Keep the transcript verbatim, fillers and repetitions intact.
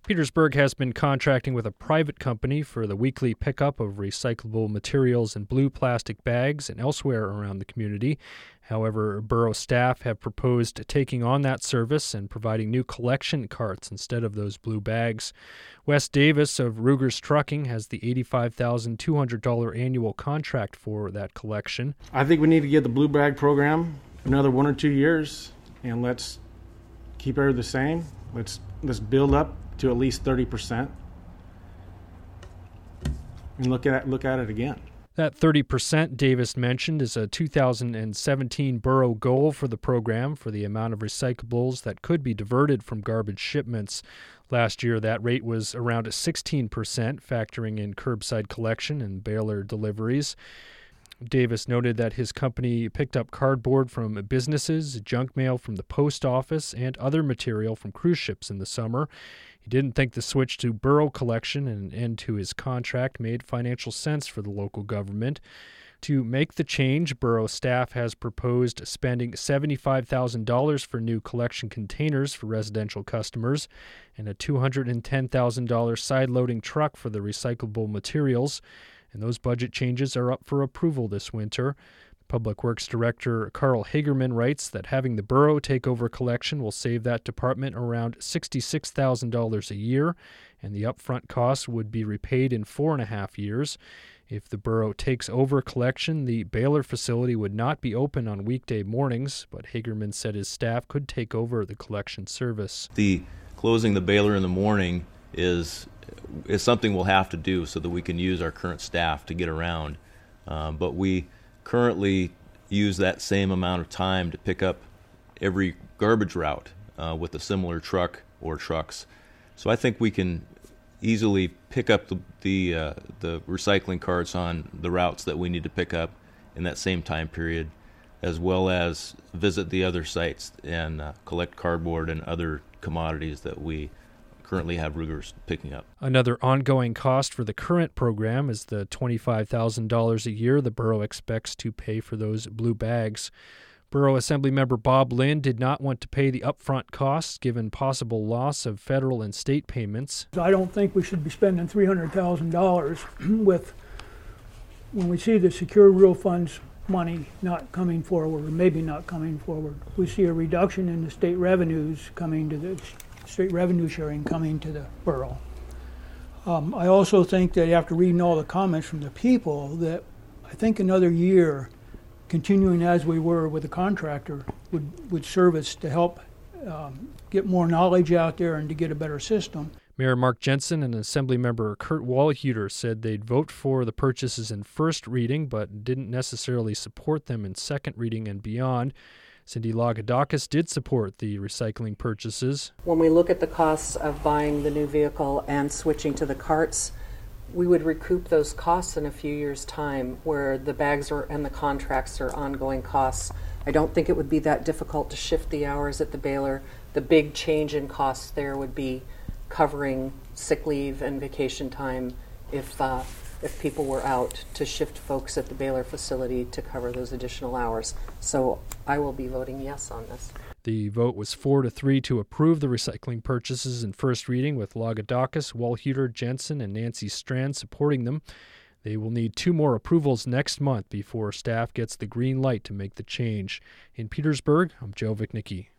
Petersburg has been contracting with a private company for the weekly pickup of recyclable materials in blue plastic bags and elsewhere around the community. However, borough staff have proposed taking on that service and providing new collection carts instead of those blue bags. Wes Davis of Ruger's Trucking has the eighty-five thousand two hundred dollars annual contract for that collection. I think we need to give the blue bag program another one or two years, and let's keep everything the same. Let's let's build up to at least thirty percent and look at look at it again. That thirty percent Davis mentioned is a two thousand seventeen borough goal for the program for the amount of recyclables that could be diverted from garbage shipments. Last year, that rate was around sixteen percent, factoring in curbside collection and baler deliveries. Davis noted that his company picked up cardboard from businesses, junk mail from the post office, and other material from cruise ships in the summer. He didn't think the switch to borough collection and an end to his contract made financial sense for the local government. To make the change, borough staff has proposed spending seventy-five thousand dollars for new collection containers for residential customers and a two hundred ten thousand dollars side-loading truck for the recyclable materials. And those budget changes are up for approval this winter. Public Works Director Carl Hagerman writes that having the borough take over collection will save that department around sixty-six thousand dollars a year, and the upfront costs would be repaid in four and a half years. If the borough takes over collection, the baler facility would not be open on weekday mornings, but Hagerman said his staff could take over the collection service. The closing the baler in the morning is is something we'll have to do so that we can use our current staff to get around. Um, but we currently use that same amount of time to pick up every garbage route uh, with a similar truck or trucks. So I think we can easily pick up the the, uh, the recycling carts on the routes that we need to pick up in that same time period, as well as visit the other sites and uh, collect cardboard and other commodities that we currently have Ruger's picking up. Another ongoing cost for the current program is the twenty-five thousand dollars a year the borough expects to pay for those blue bags. Borough Assemblymember Bob Lynn did not want to pay the upfront costs given possible loss of federal and state payments. I don't think we should be spending three hundred thousand dollars with, when we see the secure rural funds money not coming forward, or maybe not coming forward. We see a reduction in the state revenues coming to the state revenue sharing coming to the borough. Um, I also think that after reading all the comments from the people, that I think another year, continuing as we were with the contractor, would, would serve us to help um, get more knowledge out there and to get a better system. Mayor Mark Jensen and Assemblymember Kurt Wallhuter said they'd vote for the purchases in first reading, but didn't necessarily support them in second reading and beyond. Cindy Lagodakis did support the recycling purchases. When we look at the costs of buying the new vehicle and switching to the carts, we would recoup those costs in a few years' time, where the bags are and the contracts are ongoing costs. I don't think it would be that difficult to shift the hours at the baler. The big change in costs there would be covering sick leave and vacation time if uh, if people were out, to shift folks at the baler facility to cover those additional hours. So I will be voting yes on this. The vote was four to three to approve the recycling purchases in first reading, with Lagodakis, Wallhuter, Jensen, and Nancy Strand supporting them. They will need two more approvals next month before staff gets the green light to make the change. In Petersburg, I'm Joe Vichnicki.